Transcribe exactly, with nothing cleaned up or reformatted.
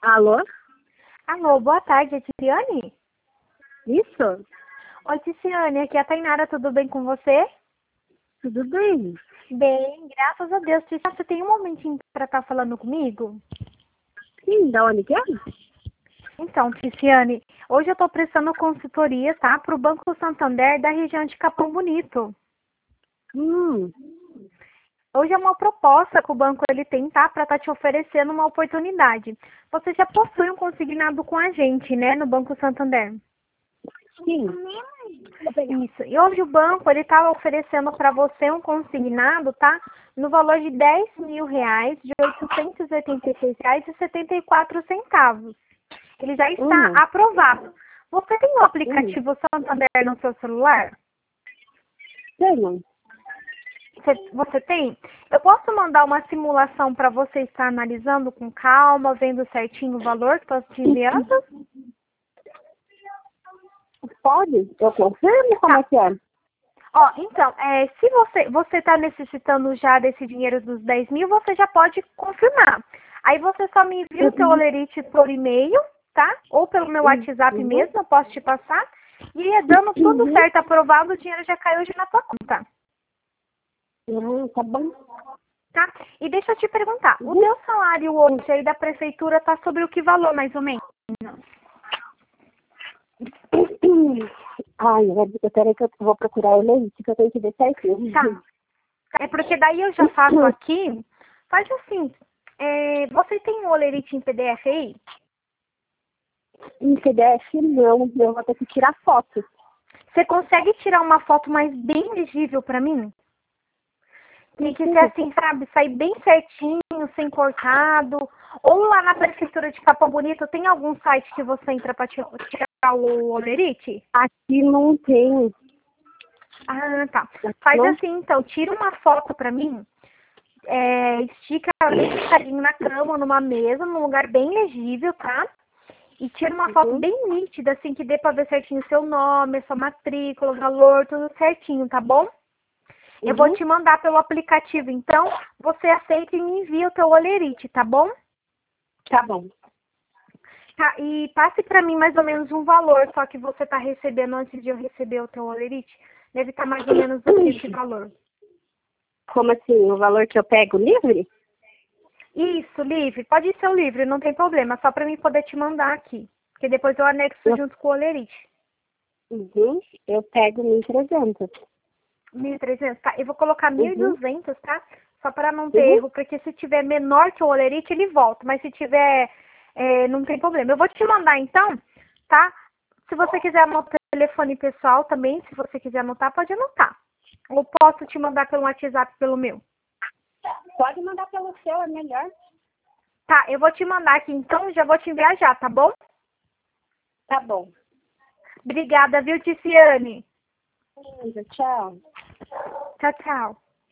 Alô? Alô, boa tarde, é Ticiane? Isso? Oi, Ticiane, aqui é a Tainara, tudo bem com você? Tudo bem? Bem, graças a Deus. Ticiane, você tem um momentinho para estar falando comigo? Sim, da onde que é? Então, Ticiane, hoje eu estou prestando consultoria, tá? Para o Banco Santander da região de Capão Bonito. Hum, Hoje é uma proposta que o banco ele tem, tá? Para estar te oferecendo uma oportunidade. Você já possui um consignado com a gente, né? No Banco Santander. sim. Isso. E hoje o banco ele está oferecendo para você um consignado, tá? No valor de dez mil reais, de oitocentos e oitenta e seis reais e setenta e quatro centavos. Ele já está Uhum. aprovado. Você tem o Uhum. aplicativo Santander no seu celular? Tenho. Você, você tem? Eu posso mandar uma simulação para você estar analisando com calma, vendo certinho o valor que estou te enviando? Pode? Eu confirmo como Tá. é que é? Ó, então, é, se você você está necessitando já desse dinheiro dos dez mil, você já pode confirmar. Aí você só me envia o seu Uhum. olerite por e-mail, tá? Ou pelo meu WhatsApp Uhum. mesmo, eu posso te passar. E é dando tudo Uhum. certo, aprovado, o dinheiro já caiu hoje na tua conta, Uhum. Tá bom. tá? E deixa eu te perguntar, o Uhum. teu salário hoje aí da prefeitura tá sobre o que valor, mais ou menos? Ai, eu peraí que eu vou procurar o leite, que eu tenho que ver certinho. Tá. É porque daí eu já faço aqui, faz assim, é, você tem o olerite em P D F aí? Em P D F não, eu vou ter que tirar foto. Você consegue tirar uma foto mais bem legível pra mim? Tem que ser Consigo. assim, sabe? Sair bem certinho, sem cortado. Ou lá na prefeitura de Capão Bonito, tem algum site que você entra pra ti- tirar o olerite? Aqui não tem. Ah, tá. Aqui Faz não. assim, então. Tira uma foto pra mim. É, estica bem esticadinho na cama, numa mesa, num lugar bem legível, tá? E tira uma foto Uhum. bem nítida, assim, que dê pra ver certinho o seu nome, sua matrícula, o valor, tudo certinho, tá bom? Eu vou Uhum. te mandar pelo aplicativo, então você aceita e me envia o teu olerite, tá bom? Tá bom. Tá, e passe pra mim mais ou menos um valor, só que você tá recebendo antes de eu receber o teu olerite. Deve estar mais ou menos esse valor. Como assim? O valor que eu pego livre? Isso, livre. Pode ser o livre, não tem problema. Só pra mim poder te mandar aqui. Porque depois eu anexo Eu, junto com o olerite. uhum, eu pego mil e trezentos. mil e trezentos, tá? Eu vou colocar mil e Uhum, duzentos, tá? Só para não ter uhum, erro, porque se tiver menor que o olerite, ele volta. Mas se tiver, é, não tem problema. Eu vou te mandar então, tá? Se você quiser anotar o telefone pessoal também, se você quiser anotar, pode anotar. Ou posso te mandar pelo WhatsApp, pelo meu. pode mandar pelo seu, é melhor. Tá, eu vou te mandar aqui então, já vou te enviar já, tá bom? Tá bom. Obrigada, viu, Ticiane? Tchau. Tchau, tchau.